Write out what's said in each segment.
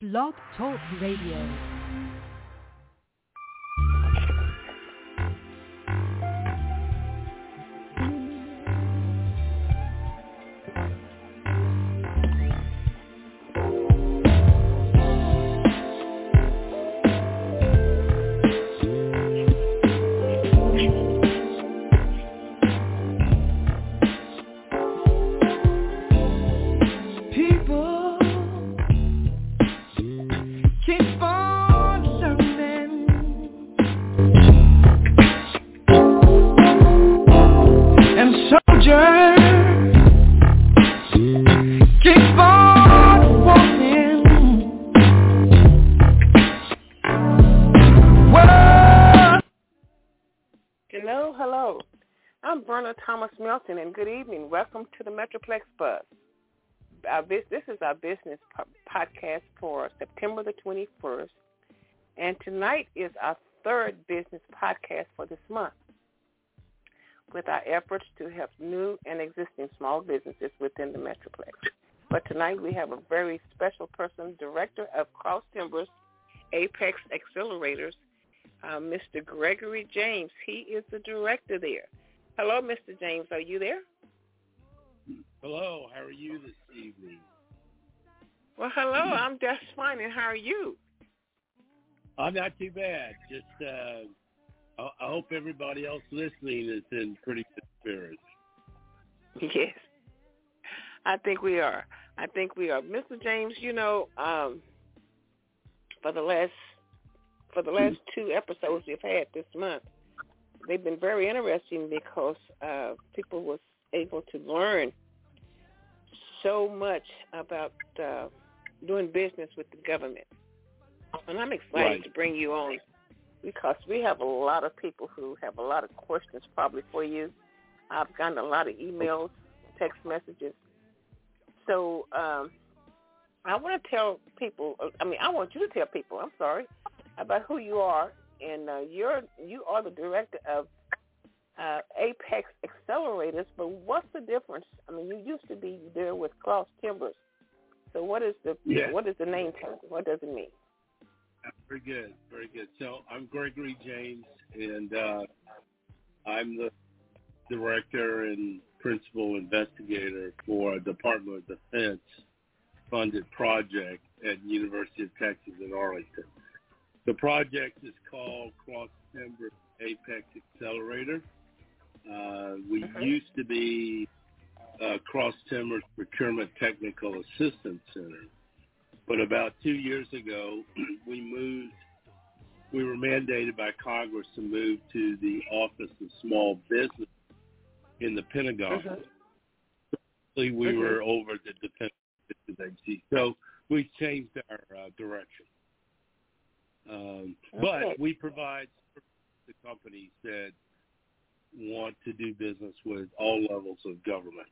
Blog Talk Radio. Hello. I'm Verna Thomas Melton, and good evening. Welcome to the Metroplex Buzz. This is our business podcast for September the 21st, and tonight is our third business podcast for this month with our efforts to help new and existing small businesses within the Metroplex. But tonight we have a very special person, Director of Cross Timbers Apex Accelerators, Mr. Gregory James. He is the director there. Hello, Mr. James. Are you there? Hello. How are you this evening? Well, hello. I'm just fine. And how are you? I'm not too bad. Just I hope everybody else listening is in pretty good spirits. Yes. I think we are. Mr. James, for the last two episodes we've had this month, they've been very interesting because people was able to learn so much about doing business with the government. And I'm excited to bring you on because we have a lot of people who have a lot of questions probably for you. I've gotten a lot of emails, text messages. So I want you to tell people, about who you are, and you are the director of Apex Accelerators, but what's the difference? You used to be there with Cross Timbers, so what is the name change? What does it mean? Very good. So I'm Gregory James, and I'm the director and principal investigator for a Department of Defense funded project at the University of Texas at Arlington. The project is called Cross Timber Apex Accelerator. We used to be Cross Timber's Procurement Technical Assistance Center, but about 2 years ago, we were mandated by Congress to move to the Office of Small Business in the Pentagon. We were over the Defense Agency, so we changed our direction. But we provide the companies that want to do business with all levels of government.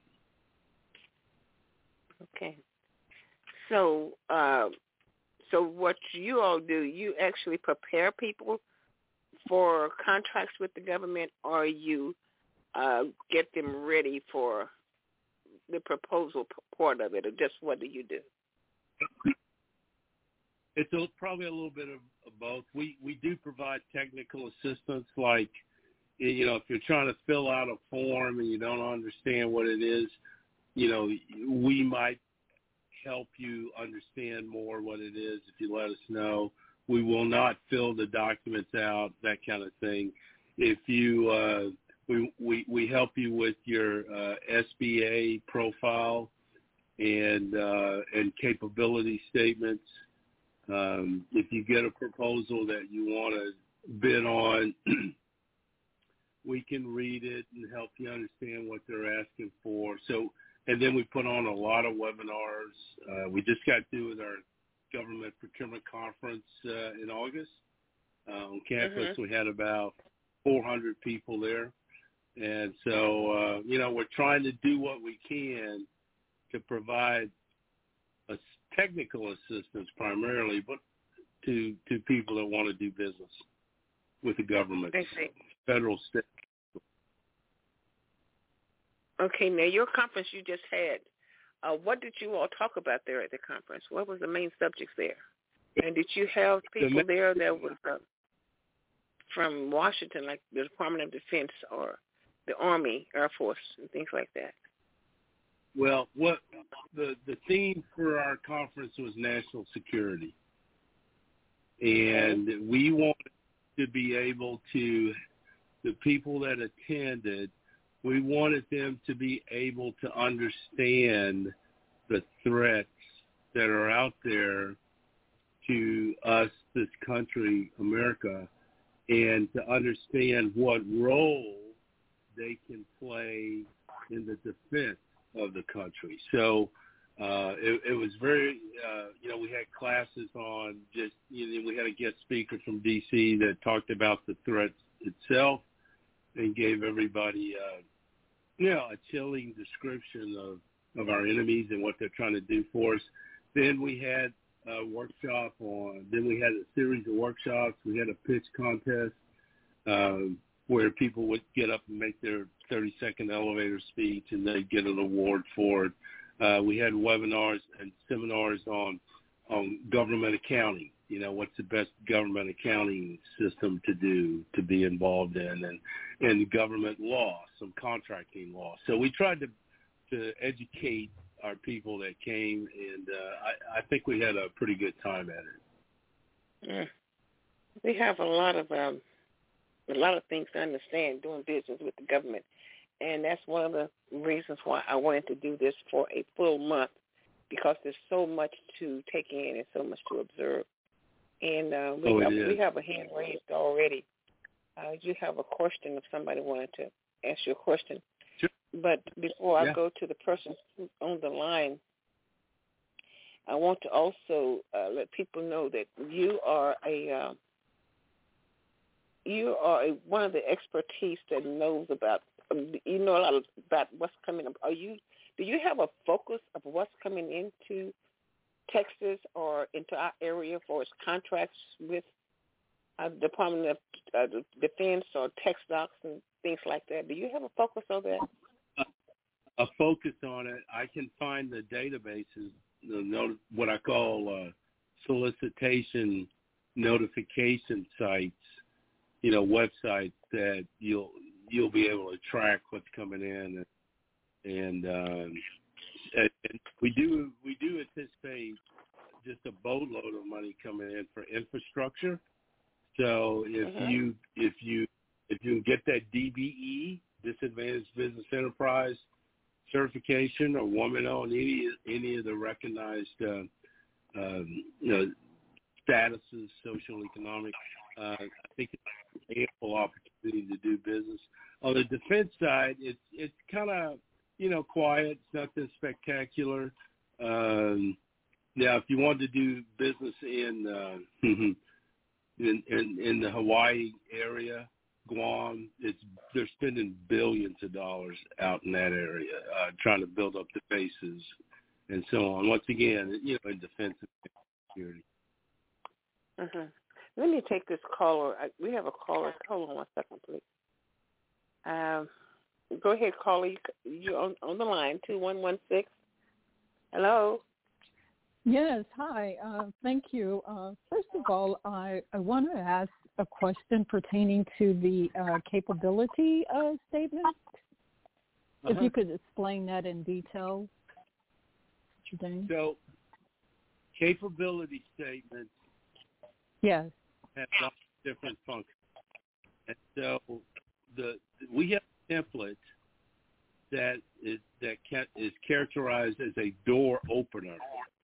Okay. So what you all do, you actually prepare people for contracts with the government, or you get them ready for the proposal part of it, or just what do you do? It's probably a little bit of both. We do provide technical assistance, like, if you're trying to fill out a form and you don't understand what it is, we might help you understand more what it is if you let us know. We will not fill the documents out, that kind of thing. If you, we help you with your SBA profile and capability statements. If you get a proposal that you want to bid on, we can read it and help you understand what they're asking for. So, and then we put on a lot of webinars. We just got through with our government procurement conference in August on campus. We had about 400 people there. And so, we're trying to do what we can to provide a technical assistance primarily, but to people that want to do business with the government, federal, state. Okay, now your conference you just had, what did you all talk about there at the conference? What was the main subjects there? And did you have people there that was from Washington, like the Department of Defense or the Army, Air Force, and things like that? Well, what the theme for our conference was national security. And we wanted to be able to, the people that attended, we wanted them to be able to understand the threats that are out there to us, this country, America, and to understand what role they can play in the defense of the country. So it was very, we had classes on just, we had a guest speaker from D.C. that talked about the threats itself and gave everybody, a chilling description of our enemies and what they're trying to do for us. Then we had a workshop then we had a series of workshops. We had a pitch contest where people would get up and make their 30-second elevator speech, and they'd get an award for it. We had webinars and seminars on government accounting. What's the best government accounting system to be involved in, and government law, some contracting law. So we tried to educate our people that came, and I think we had a pretty good time at it. We have a lot of things to understand doing business with the government, and that's one of the reasons why I wanted to do this for a full month, because there's so much to take in and so much to observe. And we have a hand raised already. You have a question if somebody wanted to ask you a question. Sure. But before I go to the person on the line, I want to also let people know that you are one of the expertise that knows about. You know a lot about what's coming up. Do you have a focus of what's coming into Texas or into our area for its contracts with Department of Defense or Tech Docs and things like that? Do you have a focus on that? A focus on it. I can find the databases, what I call solicitation notification sites, websites that you'll be able to track what's coming in, and we do anticipate just a boatload of money coming in for infrastructure. So if you get that DBE, Disadvantaged Business Enterprise certification, or woman-owned, any of the recognized statuses, social, economic, I think it's ample opportunity to do business. On the defense side, it's kind of quiet. It's nothing spectacular. Now, if you want to do business in the Hawaii area, Guam, they're spending billions of dollars out in that area trying to build up the bases and so on. Once again, in defense and security. Let me take this caller. We have a caller. Hold on one second, please. Go ahead, caller. You're on the line, 2116. Hello. Yes, hi. Thank you. First of all, I want to ask a question pertaining to the capability statement. If you could explain that in detail. So, capability statements yes. have lots of different functions. And so we have a template that is characterized as a door opener.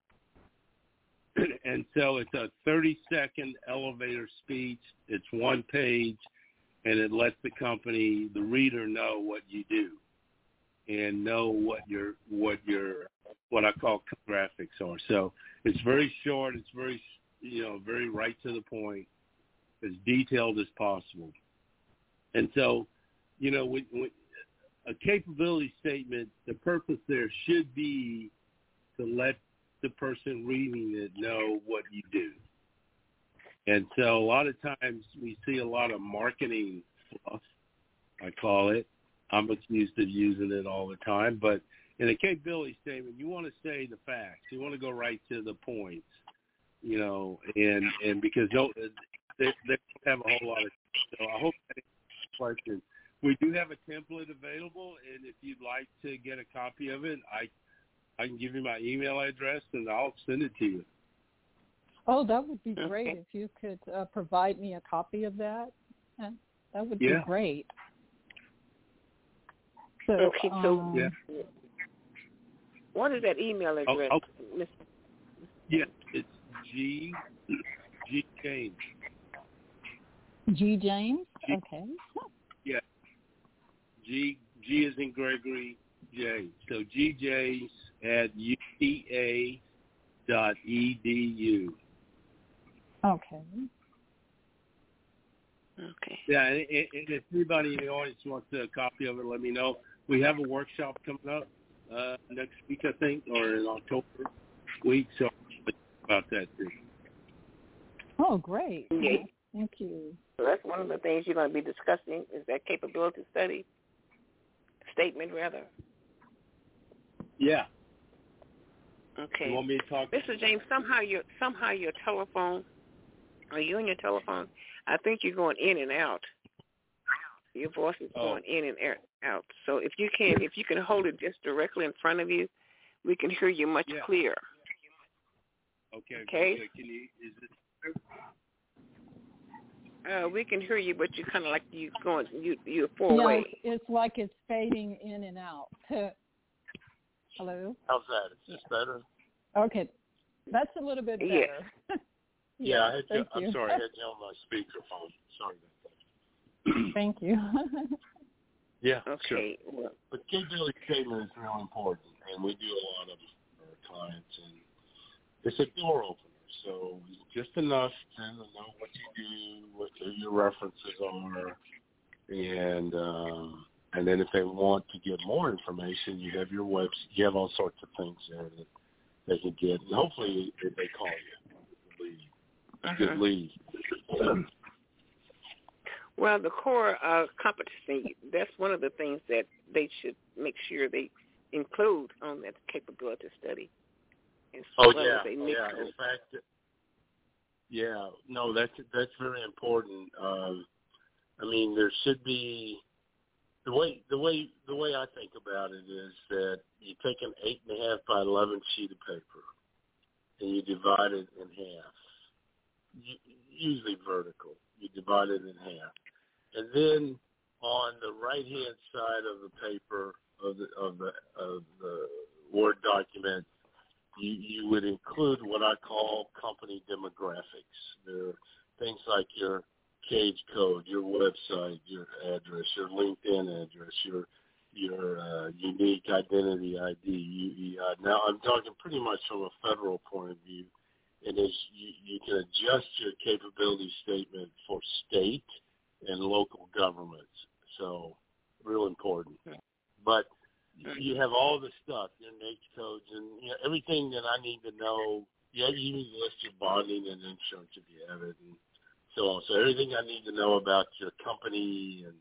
And so it's a 30-second elevator speech. It's one page, and it lets the reader know what you do and know what I call graphics are. So it's very short. It's very, very right to the point, as detailed as possible. And so, when a capability statement, the purpose there should be to let the person reading it know what you do. And so a lot of times we see a lot of marketing fluff, I call it. I'm accused of using it all the time. But in a capability statement, you want to say the facts. You want to go right to the points. you know, and because they don't have a whole lot of. So I hope that answers the question. We do have a template available, and if you'd like to get a copy of it, I can give you my email address, and I'll send it to you. Oh, that would be great if you could provide me a copy of that. That would be great. So, okay, so what is that email address? Yeah, it's G James. G James? Okay. Yeah. G is in Gregory, J. So GJs at UTA.edu. Okay. Okay. Yeah, and if anybody in the audience wants a copy of it, let me know. We have a workshop coming up next week, I think, or in October week, so I'll about that too. Oh, great. Okay. Thank you. So that's one of the things you're going to be discussing is that capability study statement, rather. Yeah. Okay. You want me to talk? Mr. James, somehow your telephone, are you on your telephone? I think you're going in and out. Your voice is going in and out. So if you can hold it just directly in front of you, we can hear you much clearer. Okay. Can you? Is it? We can hear you, but you're kind of like you're far away. It's like it's fading in and out. Hello? How's that? Is this better? Okay. That's a little bit better. Yeah, I'm sorry. I had you on my speakerphone. Sorry about that. Thank you. Yeah, okay. Sure. Well, but capability statement is really important, and we do a lot of it for our clients, and it's a door opener. So just enough to know what you do, what your references are, and then if they want to get more information, you have your website. You have all sorts of things there that they can get, and hopefully they call you. Good lead. Well, the core competency, that's one of the things that they should make sure they include on that capability study. In fact, that's very important. I mean, there should be the way I think about it is that you take an 8.5 by 11 sheet of paper and you divide it in half, usually vertical. You divide it in half, and then on the right hand side of the paper of the Word document, you would include what I call company demographics. There are things like your cage code, your website, your address, your LinkedIn address, your unique identity ID, UEI. Now, I'm talking pretty much from a federal point of view, and as you can adjust your capability statement for state and local governments. So, real important. But you have all the stuff, your NAICS codes, and everything that I need to know. You need to list your bonding and insurance if you have it, and so on. So everything I need to know about your company and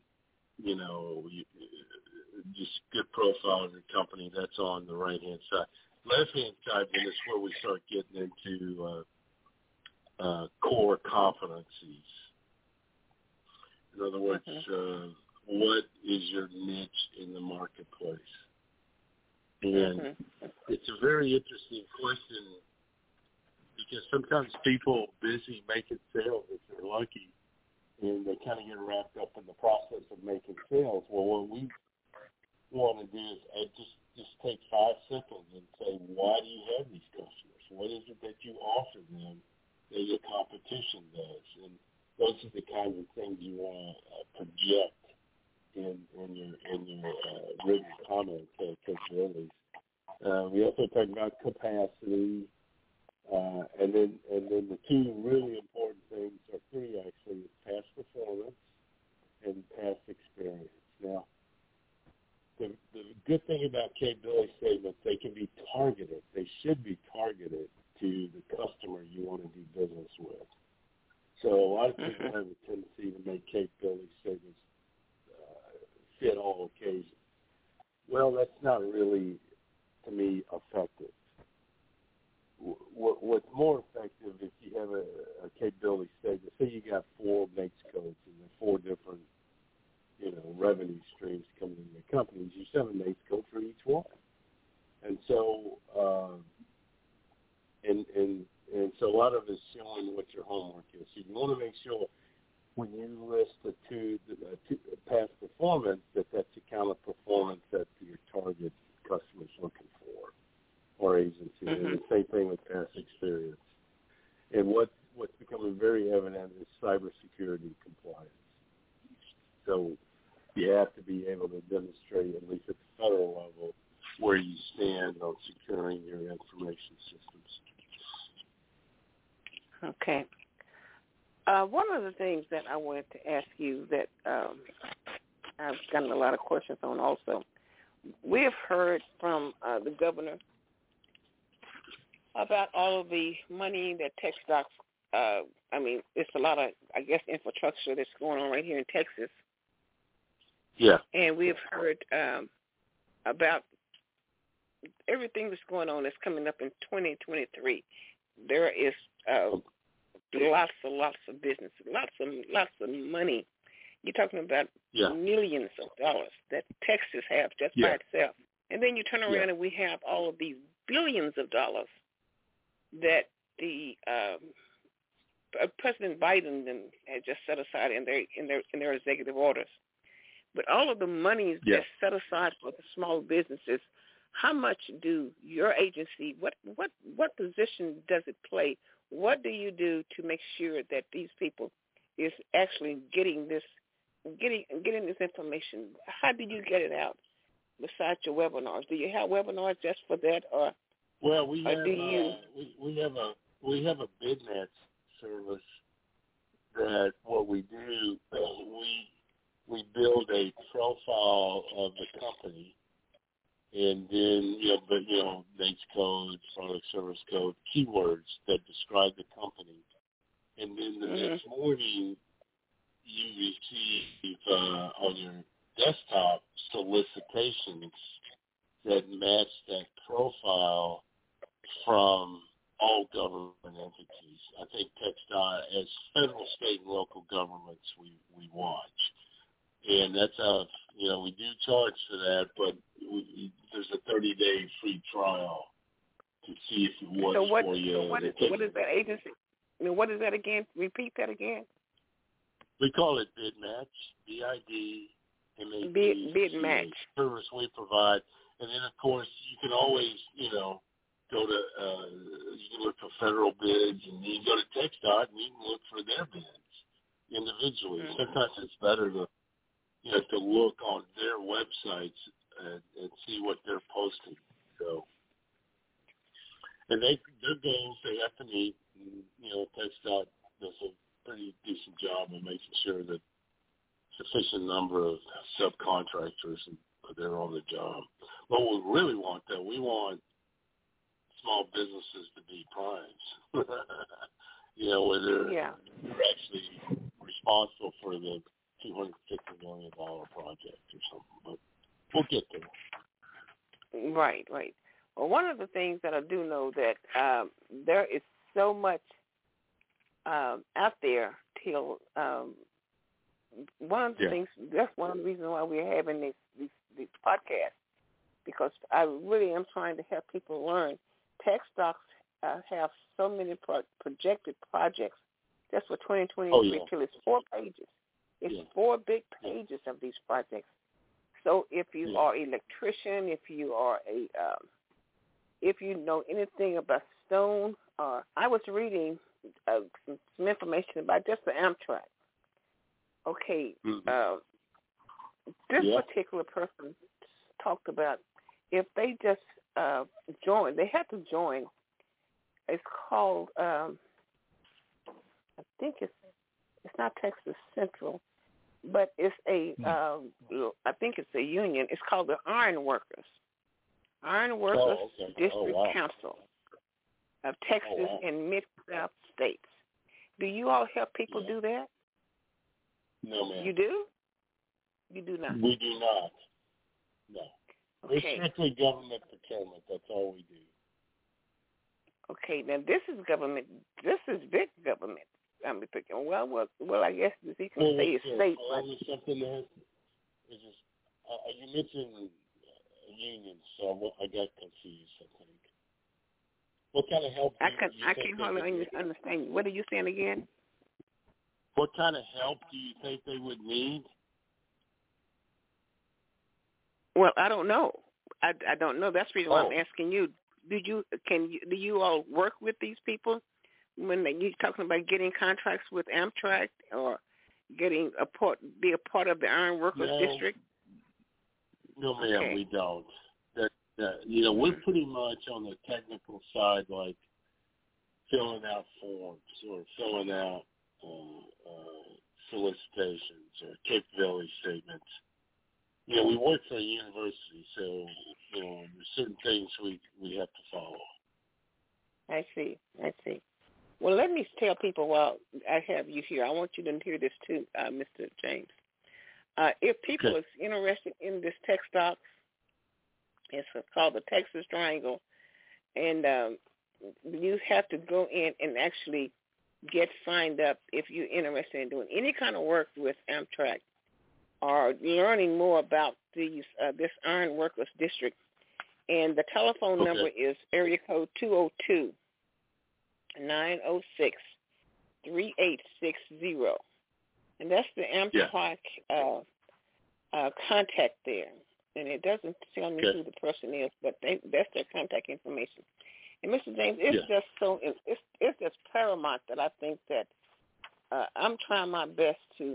just good profile of your company, that's on the right hand side. Left hand side, then is where we start getting into core competencies. In other words, what is your niche in the marketplace? And it's a very interesting question because sometimes people are busy making sales if they're lucky, and they kind of get wrapped up in the process of making sales. Well, what we want to do is just take 5 seconds and say, why do you have these customers? What is it that you offer them that your competition does? And those are the kinds of things you want to project in your written comment capabilities. We also talk about capacity, and then the 2 really important things, or 3 actually, is past performance and past experience. Now, the good thing about capability statements, they can be targeted. They should be targeted to the customer you want to do business with. So a lot of people have a tendency to make capability statements fit all occasions. Well, that's not really, to me, effective. what's more effective if you have a capability statement. Say you got 4 NAICS codes and there are 4 different, revenue streams coming into your companies. You set a NAICS code for each one, and so and so a lot of it's showing what your homework is. So you want to make sure when you list the past performance that's the kind of performance that your target customer's looking for or agency. Mm-hmm. And the same thing with past experience. And what's becoming very evident is cybersecurity compliance. So you have to be able to demonstrate, at least at the federal level, where you stand on securing your information systems. Okay. One of the things that I wanted to ask you that I've gotten a lot of questions on also, we have heard from the governor about all of the money that TxDOT, it's a lot of, infrastructure that's going on right here in Texas. Yeah. And we've heard about everything that's going on that's coming up in 2023. There is lots of business, lots of money. You're talking about millions of dollars that Texas has just by itself. And then you turn around and we have all of these billions of dollars that the President Biden had just set aside in their executive orders. But all of the money that's set aside for the small businesses, how much do your agency, what position does it play? What do you do to make sure that these people is actually getting this information? How do you get it out besides your webinars? Do you have webinars just for that, or we have a BidMatch service that what we do we build a profile of the company. And then, NAICS code, product service code, keywords that describe the company. And then the next morning, you receive on your desktop solicitations that match that profile from all government entities. I think TxDOT, as federal, state, and local governments, we watch. And that's we do charge for that, but there's a 30-day free trial to see if it works for you. So what is that agency? What is that again? Repeat that again. We call it BidMatch, BidMatch. BidMatch. Service we provide. And then, of course, you can always, go to, you can look for federal bids, and you can go to TxDOT, and you can look for their bids individually. Mm-hmm. Sometimes it's better to look on their websites and see what they're posting. So, and their goals they have to meet. And, TxDOT does a pretty decent job of making sure that sufficient number of subcontractors are there on the job. But we really want that. We want small businesses to be primes. Where they're actually responsible for the $250 million project or something, but we'll get there. Right. Well, one of the things that I do know that there is so much out there till one of the things, that's one of the reasons why we're having these podcasts, because I really am trying to help people learn. TxDOT have so many projected projects just for 2023 till it's 4 pages. It's 4 big pages of these projects. So if you are an electrician, if you are if you know anything about stone, I was reading some information about just the Amtrak. Okay, this particular person talked about if they just join, they have to join. It's called, I think it's not Texas Central, but it's I think it's a union. It's called the Iron Workers District Council of Texas and Mid-South states. Do you all help people do that? No, ma'am. You do? You do not? We do not. No. Okay. We're strictly government procurement. That's all we do. Okay, now this is government. This is big government. I'm thinking, well, I guess he can say it's state. Something that is just, you mentioned unions, so I got confused, I think. What kind of help? I can't hardly understand you. What are you saying again? What kind of help do you think they would need? Well, I don't know. I don't know. That's the reason why I'm asking you. Do you all work with these people when you're talking about getting contracts with Amtrak or be a part of the Iron Workers District? No, ma'am, we don't. We're pretty much on the technical side, like filling out forms or filling out solicitations or capability statements. We work for a university, so there's certain things we have to follow. I see. Well, let me tell people while I have you here. I want you to hear this too, Mr. James. If people are interested in this tech stocks, it's called the Texas Triangle, and you have to go in and actually get signed up if you're interested in doing any kind of work with Amtrak or learning more about this Iron Workers District. And the telephone number is area code 202-906-3860. And that's the Amtrak contact there. And it doesn't tell me who the person is, but that's their contact information. And Mr. James, it's just paramount that I think that I'm trying my best to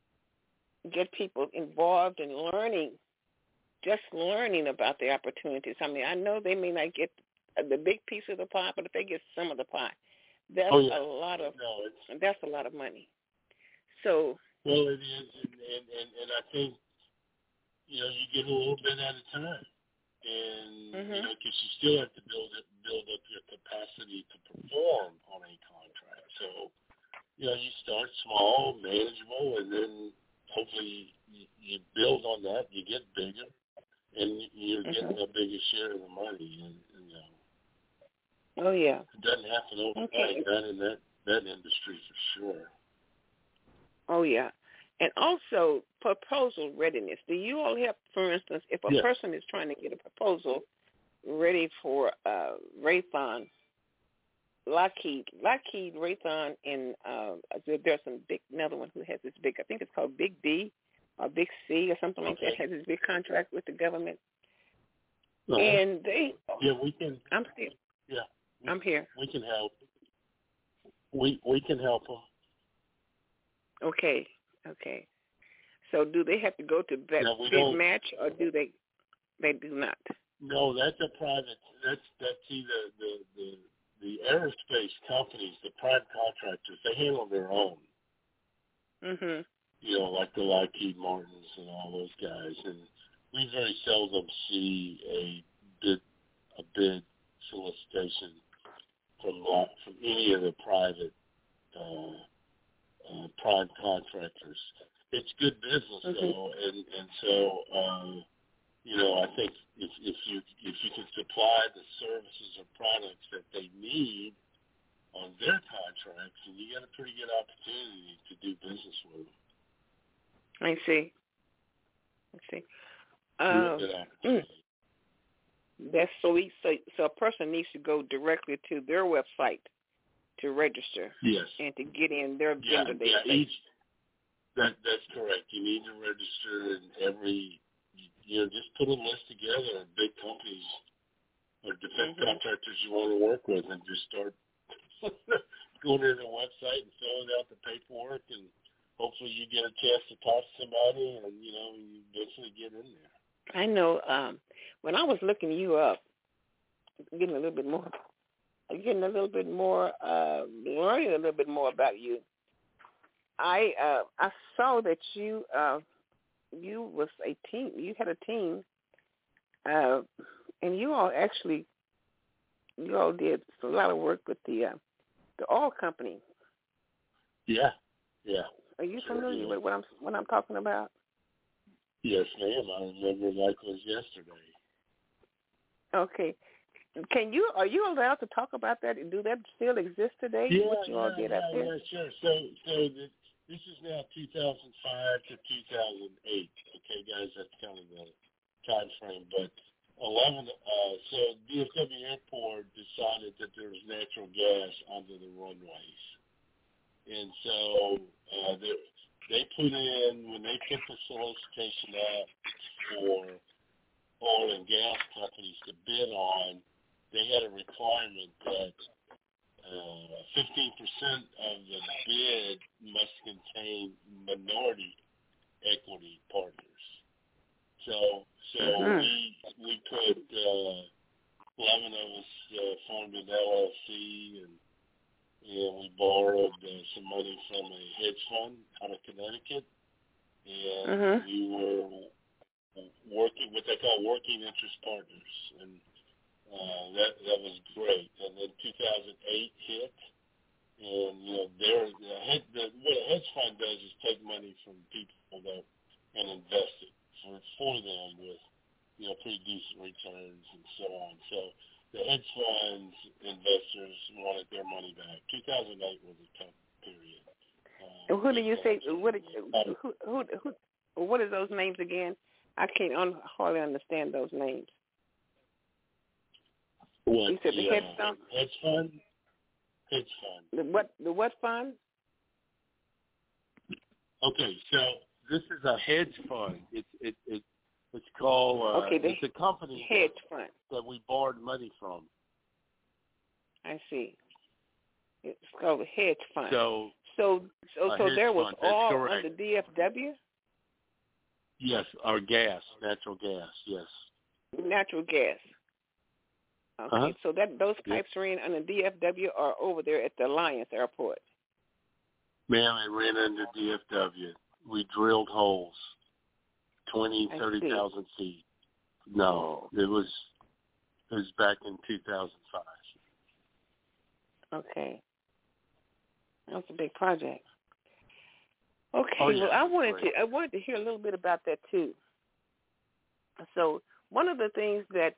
get people involved in learning about the opportunities. I mean, I know they may not get the big piece of the pie, but if they get some of the pie, that's a lot of money. So well, it is, and I think you get a little bit at a time, and because you still have to build up your capacity to perform on a contract. So you start small, manageable, and then hopefully you build on that. You get bigger, and you're getting a bigger share of the money. And oh yeah, it doesn't happen overnight. Not in that industry for sure. Oh yeah. And also proposal readiness. Do you all help, for instance, if a person is trying to get a proposal ready for Raytheon, Lockheed, Raytheon, and there's another one who has this big, I think it's called Big D or Big C or something like that, has this big contract with the government. And they... Yeah, we can... I'm still... Yeah. I'm here. We can help. We can help them. Okay. So do they have to go to that big match, or do they do not? No, that's a private. That's either the aerospace companies, the prime contractors. They handle their own. Mhm. Like the Lockheed Martins and all those guys, and we very seldom see a bid solicitation from any of the private prime contractors. It's good business though, and so I think if you can supply the services or products that they need on their contracts, and you got a pretty good opportunity to do business with them. I see. That's so a person needs to go directly to their website to register. Yes. And to get in their vendor database. That's correct. You need to register, and just put a list together of big companies or defense contractors you want to work with, and just start going to their website and filling out the paperwork, and hopefully you get a chance to talk to somebody, and you eventually get in there. I know. When I was looking you up, learning a little bit more about you, I saw that you was a team. You had a team, and you all did a lot of work with the oil company. Yeah. Are you familiar with what I'm talking about? Yes, ma'am. I remember like it was yesterday. Okay. Are you allowed to talk about that? Do that still exist today? What you all did up there? Yeah, sure. So this is now 2005 to 2008. Okay, guys, that's kind of the time frame. But so DFW Airport decided that there was natural gas under the runways, and so they put in, when they put the solicitation out for oil and gas companies to bid on, they had a requirement that 15% of the bid must contain minority equity partners. So we put 11 of us formed an LLC, and we borrowed some money from a hedge fund out of Connecticut, and we were working what they call working interest partners, and that was great. And then 2008 hit, and what a hedge fund does is take money from people and invest it for them with pretty decent returns and so on. So the hedge funds investors wanted their money back. 2008 was a tough period. Who do you say? What are those names again? I can't hardly understand those names. What, you said the hedge fund? Hedge fund. Hedge fund. The what fund? Okay, so this is a hedge fund. It's called. It's a company hedge fund that we borrowed money from. I see. It's called a hedge fund. So there was all correct. under DFW? Yes, or natural gas, yes. Natural gas. Okay, so those pipes ran under DFW or over there at the Alliance Airport? Ma'am, it ran under DFW. We drilled holes, 30,000 feet. No, it was back in 2005. Okay. That was a big project. Okay, yeah, well, I wanted to hear a little bit about that too. So one of the things that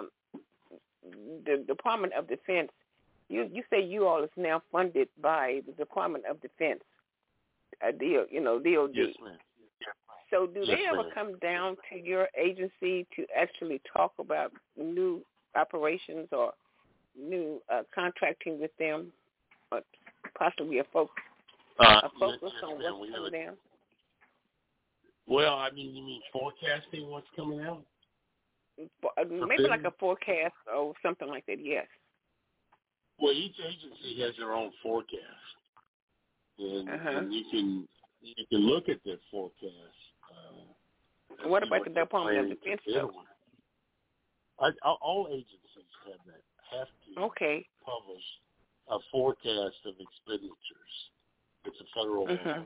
the Department of Defense, you say you all is now funded by the Department of Defense, DOD. Yes, ma'am. So do they ever come down to your agency to actually talk about new operations or new contracting with them, or possibly a focus on what's coming down? Well, you mean forecasting what's coming out? Maybe like a forecast or something like that, yes. Well, each agency has their own forecast, and you can look at their forecast. What about the Department of Defense, though? All agencies have to publish a forecast of expenditures. It's a federal law.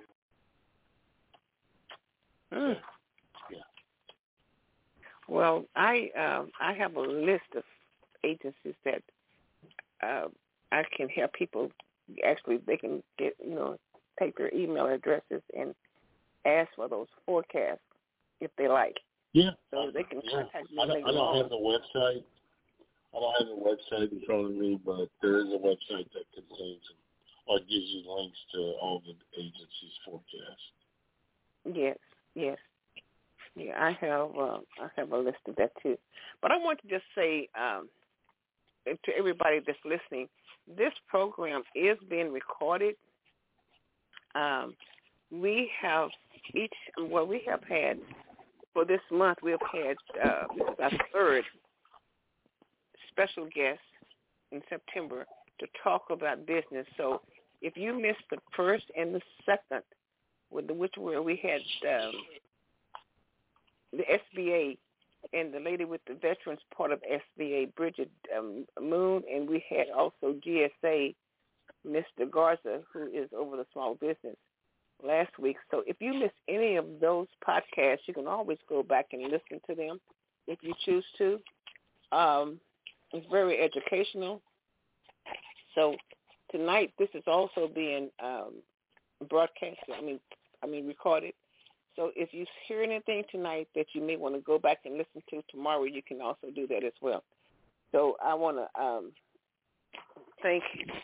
Yeah. Well, I have a list of agencies that I can help people. Actually, they can get take their email addresses and ask for those forecasts if they like. Yeah. So they can contact me. I don't have the website. I don't have the website in front of me, but there is a website that contains or gives you links to all the agencies' forecasts. Yes. Yeah, I have a list of that too. But I want to just say to everybody that's listening, this program is being recorded. We have had for this month, we have had this is our third special guest in September to talk about business. So if you missed the first and the second, where we had the SBA and the lady with the veterans part of SBA, Bridget Moon, and we had also GSA, Mr. Garza, who is over the small business last week. So if you missed any of those podcasts, you can always go back and listen to them if you choose to. It's very educational. So tonight, this is also being broadcasted. Recorded. So if you hear anything tonight that you may want to go back and listen to tomorrow, you can also do that as well. So I want to thank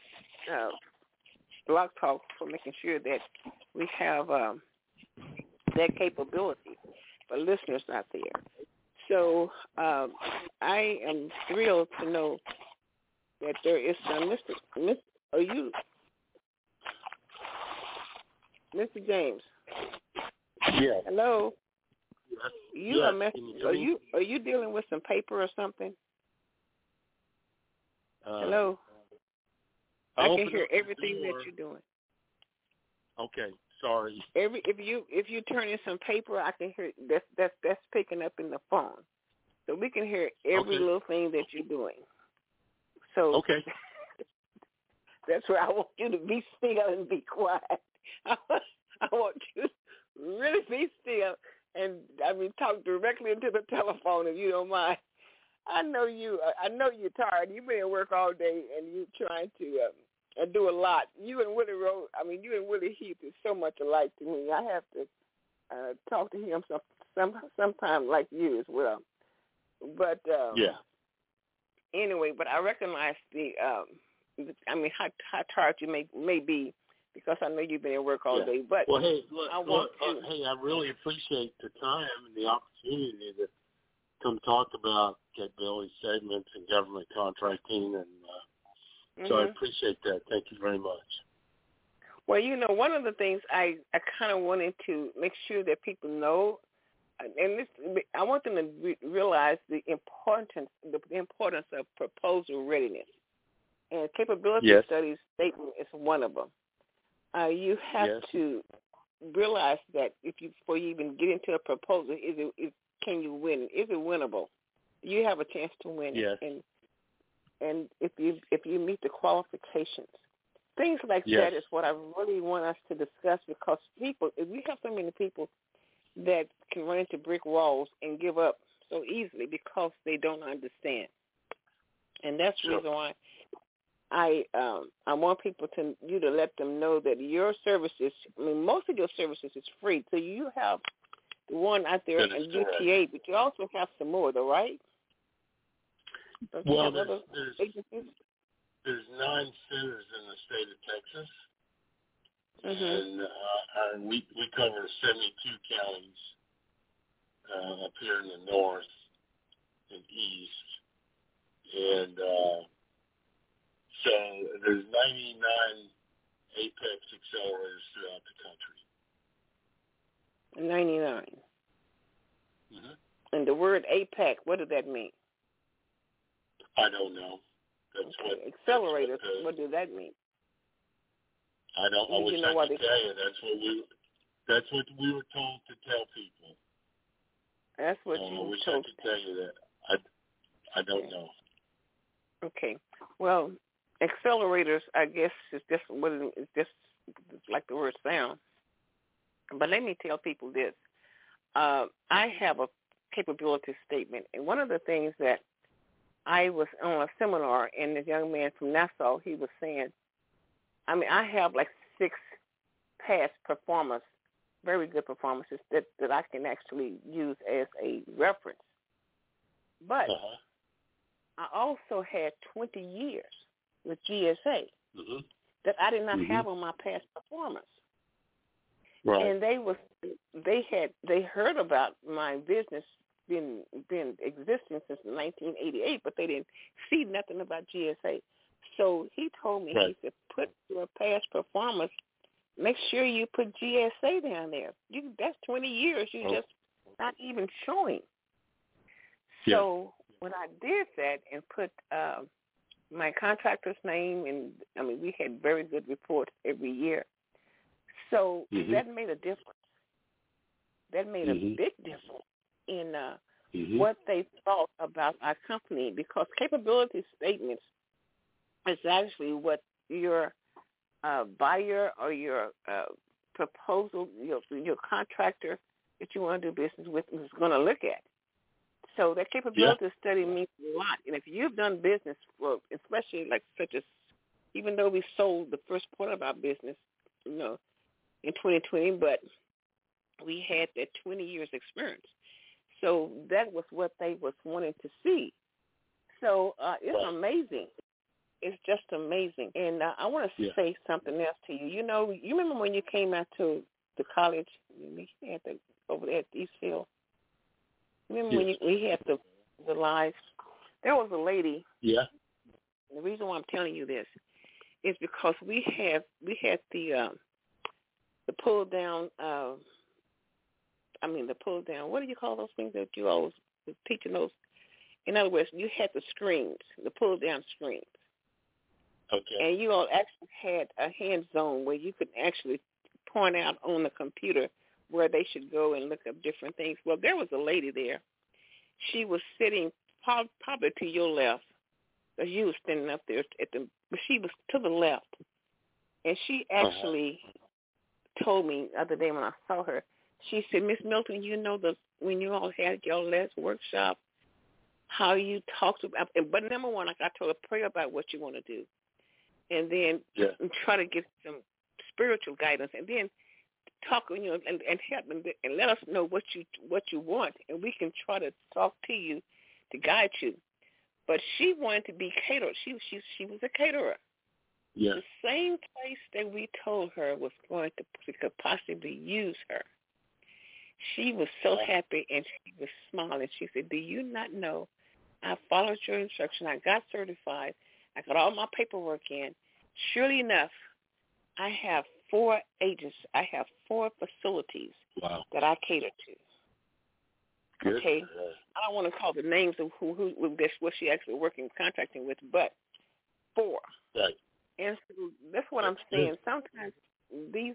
Blog Talk for making sure that we have that capability for listeners out there. So I am thrilled to know that there is some Mr. James. Yes. Hello. Yes. Are you dealing with some paper or something? Hello. I can hear everything that you're doing. Okay. Sorry. If you turn in some paper, I can hear that's picking up in the phone, so we can hear every little thing that you're doing. So okay, that's where I want you to be still and be quiet. I want you to really be still and talk directly into the telephone if you don't mind. I know you're tired. You've been at work all day and you're trying to do a lot. You and Willie Heath is so much alike to me. I have to talk to him sometime like you as well. But anyway, but I recognize how tired you may be because I know you've been at work all day. But well, hey, I really appreciate the time and the opportunity to come talk about capability segments and government contracting, and so I appreciate that. Thank you very much. Well, one of the things I kind of wanted to make sure that people know, and I want them to realize the importance of proposal readiness, and capability studies statement is one of them. You have to realize that before you even get into a proposal, can you win? Is it winnable? You have a chance to win. Yes. And if you meet the qualifications, things like that is what I really want us to discuss, because if we have so many people that can run into brick walls and give up so easily because they don't understand, and that's the reason why I want people to let them know that your services, most of your services is free. So you have the one out there in UTA, but you also have some more, though, right? Well, there's 9 centers in the state of Texas, and we cover 72 counties up here in the north and east, and so there's 99 Apex accelerators throughout the country. 99. And the word APEC, what does that mean? I don't know. That's what accelerators. What does that mean? I don't. I wish I could tell you. That's what we were told to tell people. That's what you were told. I wish I could tell you that. I don't know. Okay. Well, accelerators, I guess, is just like the word sound. But let me tell people this. I have a capability statement, and one of the things that I was on a seminar, and this young man from Nassau, he was saying, I have like 6 past performers, very good performances that I can actually use as a reference. But I also had 20 years with GSA that I did not have on my past performance. Right. And they heard about my business been existing since 1988, but they didn't see nothing about GSA. So he told me, he said, put your past performance, make sure you put GSA down there. That's 20 years. You just not even showing. So when I did that and put my contractor's name, and we had very good reports every year. So that made a difference. That made a big difference in what they thought about our company, because capability statements is actually what your buyer or your proposal, your contractor that you want to do business with is going to look at. So that capability study means a lot. And if you've done business, especially such as, even though we sold the first part of our business, in 2020, but we had that 20 years experience. So that was what they was wanting to see. So it's amazing. It's just amazing. And I want to say something else to you. You know, you remember when you came out to the college over there at Eastfield? Remember when we had the live? There was a lady. Yeah. And the reason why I'm telling you this is because we had the pull down. The pull down. What do you call those things that you always was teaching those? In other words, you had the screens, the pull down screens. Okay. And you all actually had a hand zone where you could actually point out on the computer where they should go and look up different things. Well, there was a lady there. She was sitting probably to your left, because you were standing up there but she was to the left. And she actually told me the other day when I saw her, she said, Miss Milton, you know when you all had your last workshop, how you talked about, but number one, like I told her, pray about what you want to do. And then try to get some spiritual guidance, and then talk, and help and let us know what you want, and we can try to talk to you to guide you. But she wanted to be catered. She was a caterer. Yeah. The same place that we told her was going to could possibly use her. She was so happy, and she was smiling. She said, "Do you not know? I followed your instruction. I got certified. I got all my paperwork in. Surely enough, I have 4 agents. I have 4 facilities that I cater to." Good. Okay, I don't want to call the names of who what she actually working contracting with, but 4. Right. And so that's what I'm saying. Sometimes these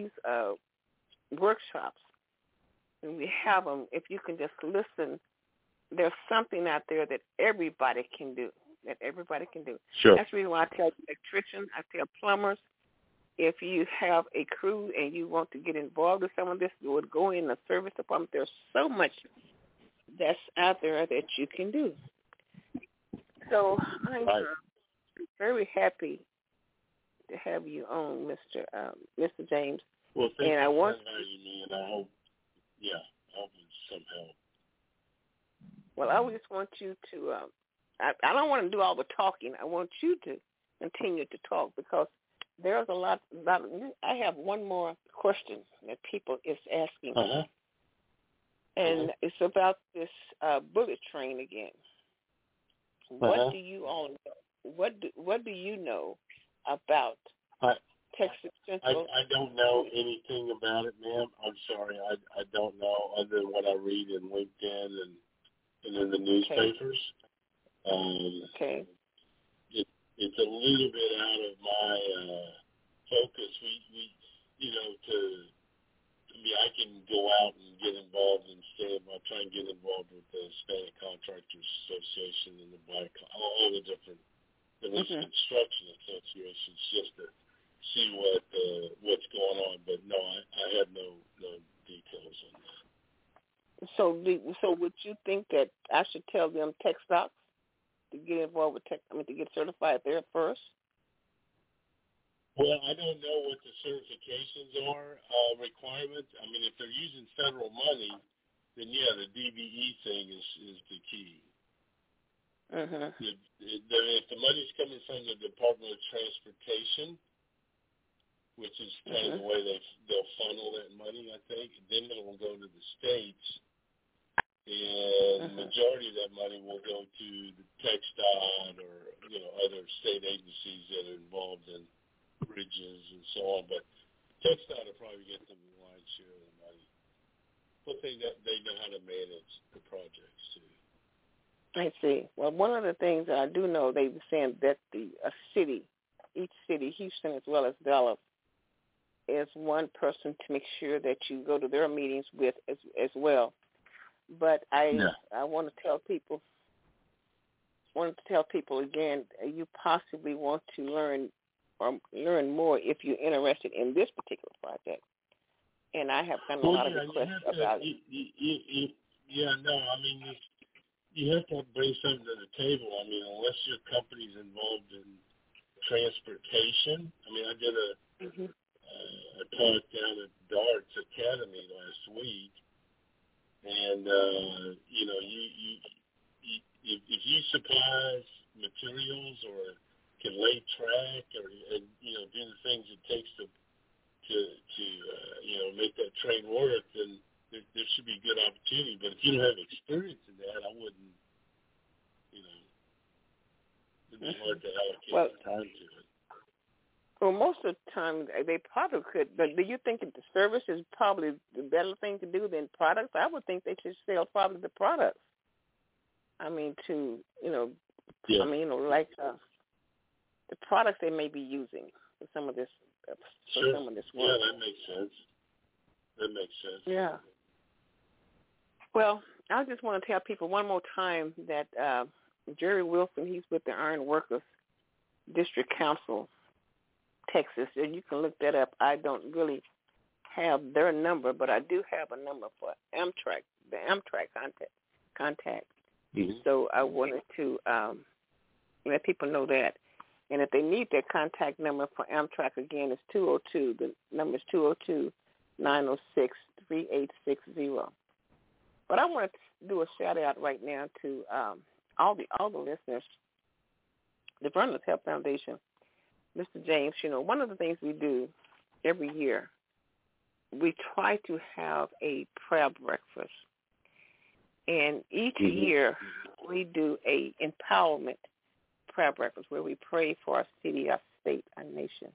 workshops, when we have them, if you can just listen, there's something out there that everybody can do. Sure. That's the reason why I tell electricians, I tell plumbers, if you have a crew and you want to get involved with some of this, you would go in the service department. There's so much that's out there that you can do. So I'm very happy to have you on, Mr. James. Well, thank and you I want for having me, and I hope it's some help. Well, I just want you to. I don't want to do all the talking. I want you to continue to talk, because there's a lot. I have one more question that people is asking, and it's about this bullet train again. What do you all know? What do you know about Texas Central? I don't know anything about it, ma'am. I'm sorry. I don't know other than what I read in LinkedIn and in the newspapers. Okay. It's a little bit out of my focus. We I can go out and get involved and I try and get involved with the Hispanic Contractors Association and all the different construction associations, just to see what's going on. But no, I have no details on that. So would you think that I should tell them TxDOT to get involved with to get certified there first? Well, I don't know what the certifications are, requirements. I mean, if they're using federal money, then the DBE thing is the key. If the money's coming from the Department of Transportation, which is kind of the way they'll funnel that money, I think, and then it will go to the states, and the majority of that money will go to the TxDOT or other state agencies that are involved in bridges and so on. But TxDOT will probably get the lion's share of the money. But they know how to manage the projects too. I see. Well, one of the things that I do know, they were saying that each city, Houston as well as Dallas, is one person to make sure that you go to their meetings with as well. But I want to tell people again, you possibly want to learn more if you're interested in this particular project. And I have gotten a lot of requests about it. You have to bring something to the table. I mean, unless your company's involved in transportation. I mean, I did a talk down at Darts Academy last week, and if you supply materials or can lay track or do the things it takes to make that train work, then there should be good opportunity. But if you don't have experience in that, I wouldn't. It'd be hard to allocate time to it. Well, most of the time they probably could, but do you think that the service is probably the better thing to do than products? I would think they should sell probably the products. I mean, the products they may be using for some of this, sure. Some of this work. Yeah, that makes sense. Yeah. Well, I just want to tell people one more time that Jerry Wilson, he's with the Iron Workers District Council, Texas, and you can look that up. I don't really have their number, but I do have a number for Amtrak, the Amtrak contact. Mm-hmm. So I wanted to let people know that. And if they need their contact number for Amtrak, again, it's 202. The number is 202-906-3860. But I want to do a shout-out right now to all the listeners. The Burners Health Foundation, Mr. James, one of the things we do every year, we try to have a prayer breakfast. And each year we do a empowerment prayer breakfast where we pray for our city, our state, our nation,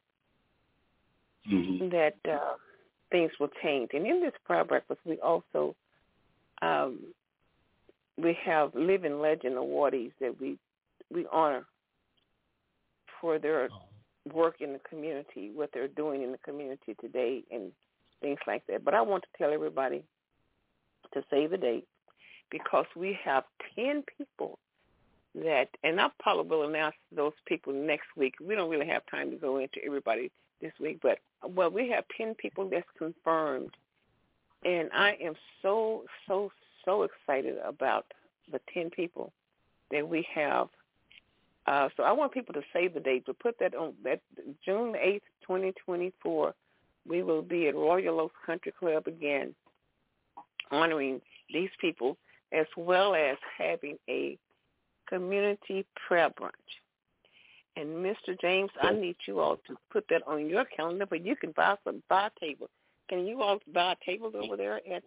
that things will change. And in this prayer breakfast, we also we have living legend awardees that we honor for their work in the community, what they're doing in the community today, and things like that. But I want to tell everybody to save the date, because we have 10 people that, and I probably will announce those people next week. We don't really have time to go into everybody this week, but we have 10 people that's confirmed, and I am so excited about the 10 people that we have. So I want people to save the date, to put that on that June 8th, 2024. We will be at Royal Oaks Country Club again, honoring these people, as well as having a community prayer brunch. And Mr. James, I need you all to put that on your calendar, but you can buy a table. Can you all buy tables over there at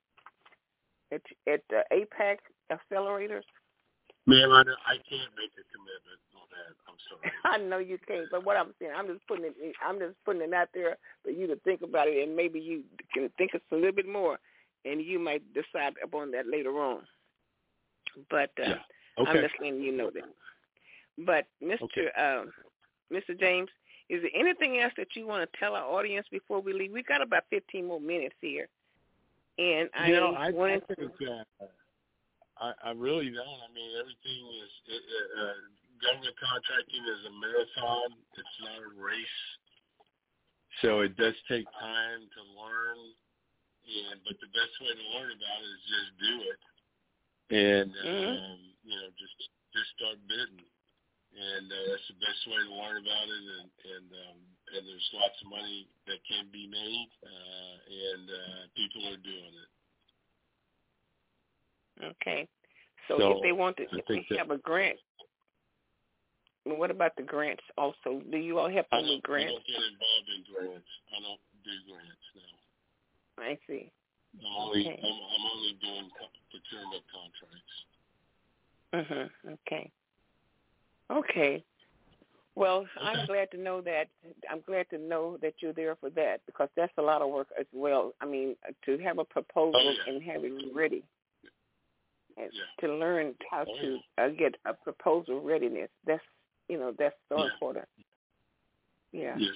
APAC Accelerators? Ma'am, I can't make a commitment on that. I'm sorry. I know you can't, but what I'm saying, I'm just putting it out there for you to think about it, and maybe you can think it's a little bit more, and you might decide upon that later on. But Okay. I'm just letting you know that. But Mr. James, is there anything else that you want to tell our audience before we leave? We got about 15 more minutes here, and I really don't. I mean, everything is government contracting is a marathon. It's not a race, so it does take time to learn. But the best way to learn about it is just do it, and just start bidding. And that's the best way to learn about it. And there's lots of money that can be made, and people are doing it. Okay. So if they want to, if they have a grant, what about the grants also? Do you all help them with grants? I don't get involved in grants. I don't do grants now. I see. I'm only doing procurement contracts. Okay. Okay. Well, I'm glad to know that. I'm glad to know that you're there for that, because that's a lot of work as well. I mean, to have a proposal and have it ready. To learn how to get a proposal readiness. That's so important. Yeah. Yes,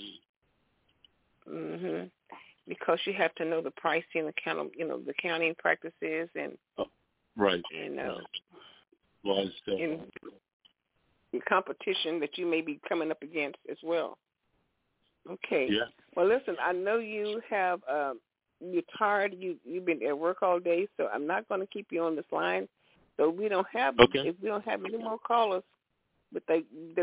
indeed. Because you have to know the pricing, the accounting practices, and right. And in competition that you may be coming up against as well. Okay. Yeah. Well, listen, I know you have. You're tired. You've been at work all day, so I'm not going to keep you on this line. So we don't have if we don't have any more callers with the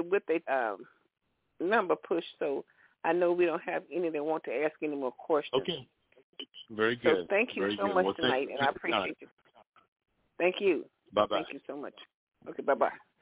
number push. So I know we don't have any that want to ask any more questions. Okay. Very good. So thank you so much tonight, and I appreciate it. Thank you. Bye-bye. Thank you so much. Okay, bye-bye.